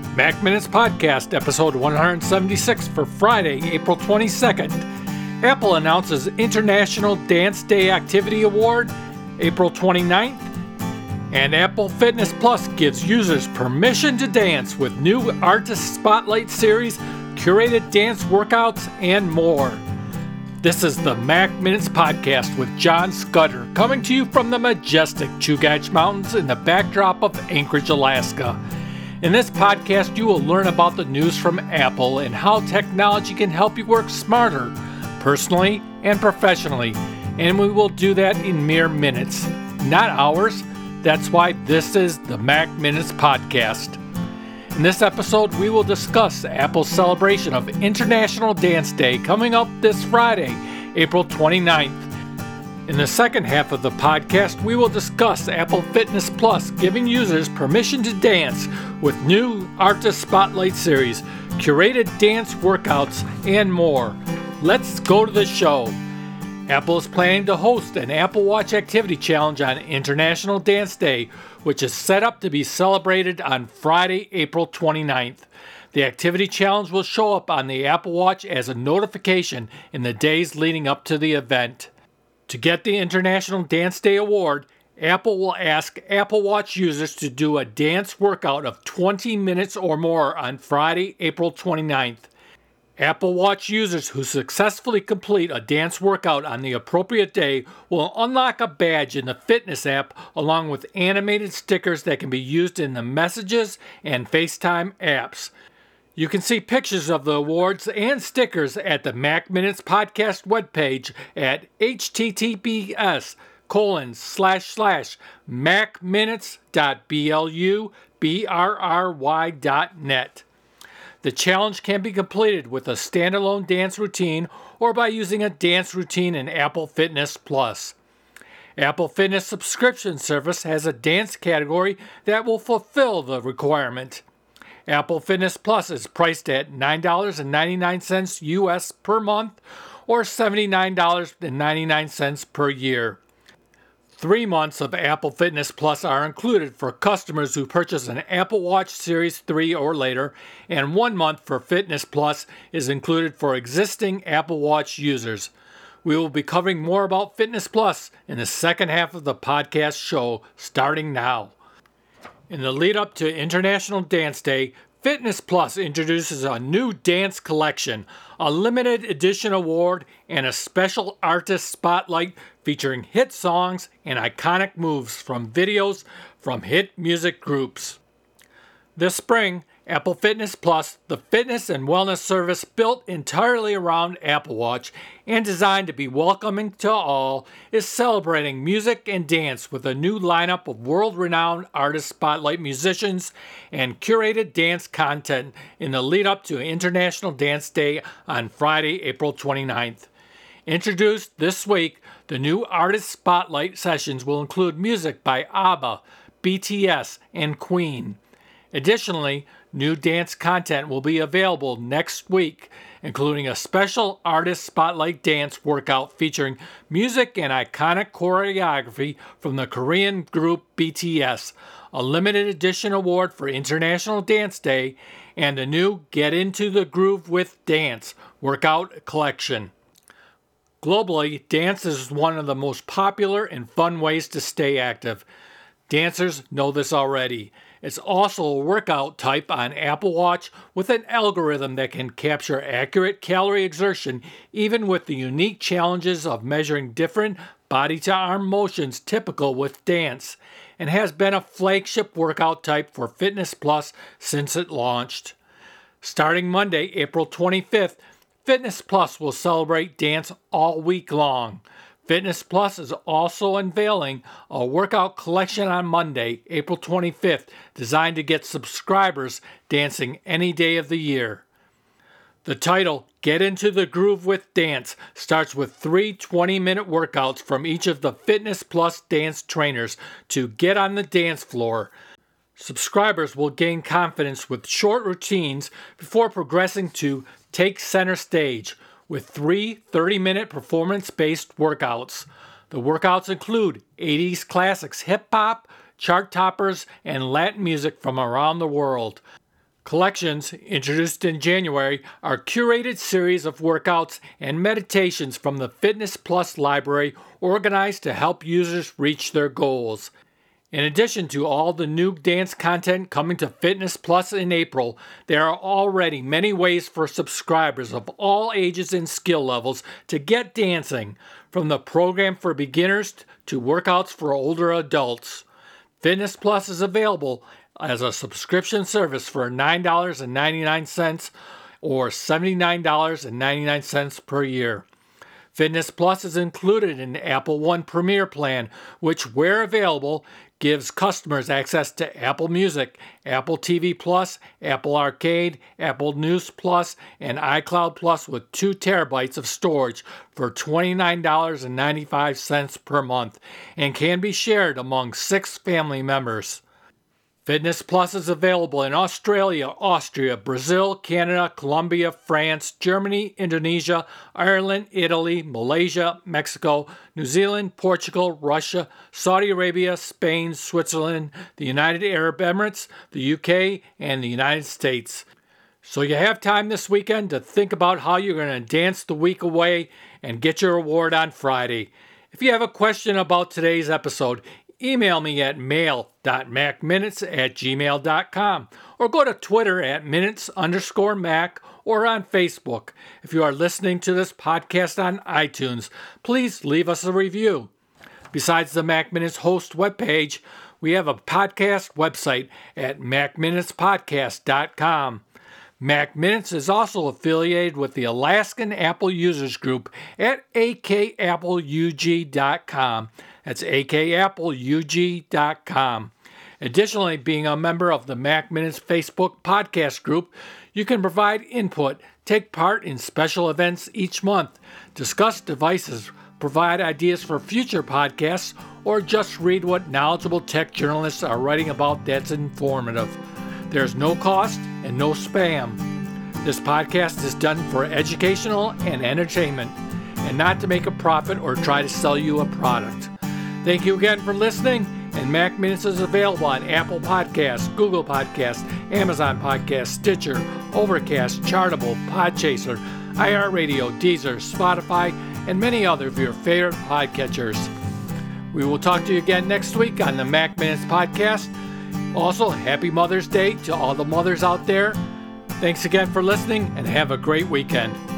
Mac Minutes Podcast, episode 176 for Friday, April 22nd. Apple announces International Dance Day Activity Award, April 29th. And Apple Fitness Plus gives users permission to dance with new Artist Spotlight series, curated dance workouts, and more. This is the Mac Minutes Podcast with John Scudder, coming to you from the majestic Chugach Mountains in the backdrop of Anchorage, Alaska. In this podcast, you will learn about the news from Apple and how technology can help you work smarter, personally and professionally. And we will do that in mere minutes, not hours. That's why this is the Mac Minutes Podcast. In this episode, we will discuss Apple's celebration of International Dance Day coming up this Friday, April 29th. In the second half of the podcast, we will discuss Apple Fitness Plus giving users permission to dance with new Artist Spotlight series, curated dance workouts, and more. Let's go to the show. Apple is planning to host an Apple Watch Activity Challenge on International Dance Day, which is set up to be celebrated on Friday, April 29th. The Activity Challenge will show up on the Apple Watch as a notification in the days leading up to the event. To get the International Dance Day Award, Apple will ask Apple Watch users to do a dance workout of 20 minutes or more on Friday, April 29th. Apple Watch users who successfully complete a dance workout on the appropriate day will unlock a badge in the Fitness app along with animated stickers that can be used in the Messages and FaceTime apps. You can see pictures of the awards and stickers at the Mac Minutes Podcast webpage at https://macminutes.blubry.net. The challenge can be completed with a standalone dance routine or by using a dance routine in Apple Fitness Plus. Apple Fitness subscription service has a dance category that will fulfill the requirement. Apple Fitness Plus is priced at $9.99 US per month or $79.99 per year. 3 months of Apple Fitness Plus are included for customers who purchase an Apple Watch Series 3 or later, and 1 month for Fitness Plus is included for existing Apple Watch users. We will be covering more about Fitness Plus in the second half of the podcast show, starting now. In the lead up to International Dance Day, Fitness Plus introduces a new dance collection, a limited edition award, and a special artist spotlight featuring hit songs and iconic moves from videos from hit music groups. This spring, Apple Fitness Plus, the fitness and wellness service built entirely around Apple Watch and designed to be welcoming to all, is celebrating music and dance with a new lineup of world-renowned artist spotlight musicians and curated dance content in the lead-up to International Dance Day on Friday, April 29th. Introduced this week, the new artist spotlight sessions will include music by ABBA, BTS, and Queen. Additionally, new dance content will be available next week, including a special artist spotlight dance workout featuring music and iconic choreography from the Korean group BTS, a limited edition award for International Dance Day, and a new Get Into the Groove with Dance workout collection. Globally, dance is one of the most popular and fun ways to stay active. Dancers know this already. It's also a workout type on Apple Watch with an algorithm that can capture accurate calorie exertion even with the unique challenges of measuring different body-to-arm motions typical with dance, and has been a flagship workout type for Fitness Plus since it launched. Starting Monday, April 25th, Fitness Plus will celebrate dance all week long. Fitness Plus is also unveiling a workout collection on Monday, April 25th, designed to get subscribers dancing any day of the year. The title, Get Into the Groove with Dance, starts with 3 20-minute workouts from each of the Fitness Plus dance trainers to get on the dance floor. Subscribers will gain confidence with short routines before progressing to Take Center Stage, with 3 30-minute performance-based workouts. The workouts include 80s classics hip-hop, chart toppers, and Latin music from around the world. Collections, introduced in January, are curated series of workouts and meditations from the Fitness Plus library organized to help users reach their goals. In addition to all the new dance content coming to Fitness Plus in April, there are already many ways for subscribers of all ages and skill levels to get dancing, from the program for beginners to workouts for older adults. Fitness Plus is available as a subscription service for $9.99 or $79.99 per year. Fitness Plus is included in the Apple One Premier plan, which, where available, gives customers access to Apple Music, Apple TV Plus, Apple Arcade, Apple News Plus, and iCloud Plus with 2 terabytes of storage for $29.95 per month and can be shared among 6 family members. Fitness Plus is available in Australia, Austria, Brazil, Canada, Colombia, France, Germany, Indonesia, Ireland, Italy, Malaysia, Mexico, New Zealand, Portugal, Russia, Saudi Arabia, Spain, Switzerland, the United Arab Emirates, the UK, and the United States. So you have time this weekend to think about how you're going to dance the week away and get your reward on Friday. If you have a question about today's episode, email me at mail.macminutes@gmail.com or go to Twitter at minutes_Mac or on Facebook. If you are listening to this podcast on iTunes, please leave us a review. Besides the Mac Minutes host webpage, we have a podcast website at macminutespodcast.com. Mac Minutes is also affiliated with the Alaskan Apple Users Group at akapple.ug.com. That's akapple.ug.com. Additionally, being a member of the Mac Minutes Facebook podcast group, you can provide input, take part in special events each month, discuss devices, provide ideas for future podcasts, or just read what knowledgeable tech journalists are writing about that's informative. There's no cost and no spam. This podcast is done for educational and entertainment, and not to make a profit or try to sell you a product. Thank you again for listening, and Mac Minutes is available on Apple Podcasts, Google Podcasts, Amazon Podcasts, Stitcher, Overcast, Chartable, Podchaser, iHeartRadio, Deezer, Spotify, and many other of your favorite podcatchers. We will talk to you again next week on the Mac Minutes Podcast. Also, happy Mother's Day to all the mothers out there. Thanks again for listening, and have a great weekend.